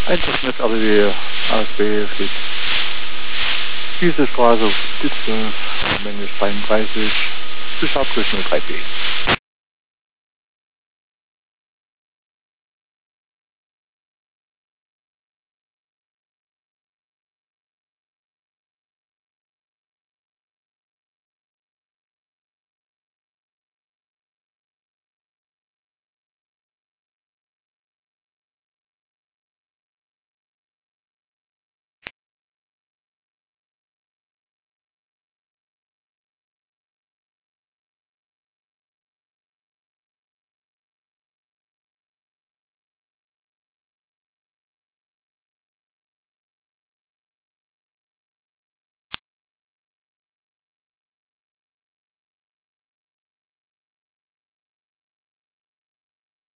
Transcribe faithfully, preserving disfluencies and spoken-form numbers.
Einzugsnetz A B W, A S B steht diese Straße, die zwölf, Menge ist dreiunddreißig, Beschabgröße null drei B.